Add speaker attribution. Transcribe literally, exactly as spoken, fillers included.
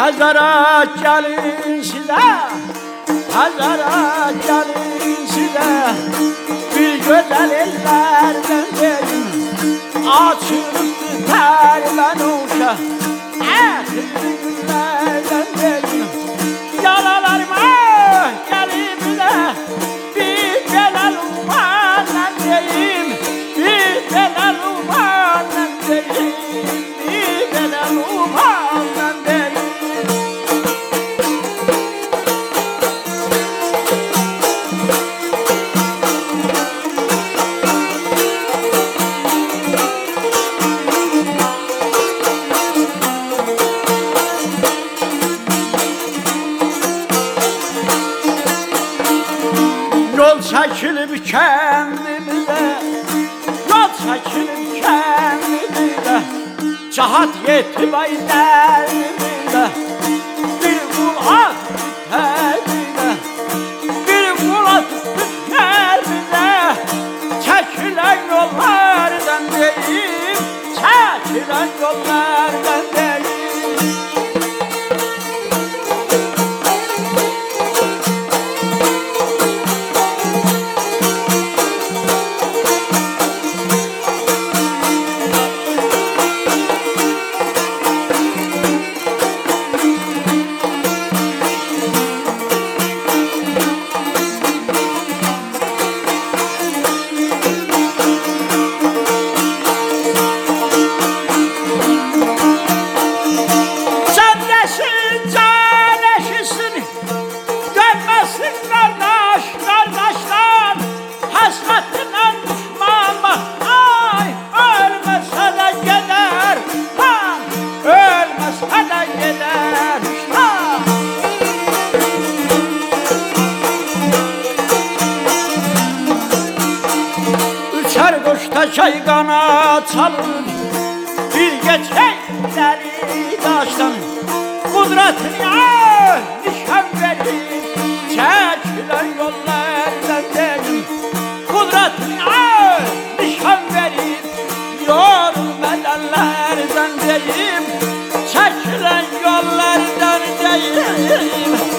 Speaker 1: Hazara gelin size, Hazara gelin size, bir güzel ellerden deyin, açılıp terben uşa, ehli günlerden deyin, yalalarıma gelip de bir celal umanla deyin, bir celal umanla deyin, bir celal umanla deyin. Yol çekilip kendimize, yol çekilip kendimize, cahat yetti baylarımıza, bir kul attık terbize, bir kul attık terbize, çekilen yollardan değil, çekilen yollardan değil. Uçar kuşta çaygana çalır, bir geçeyleri taştan, kudretine nişan verir, çekilen yollardan derim, kudretine nişan verir, yorulmadanlardan derim, çekilen yollardan derim.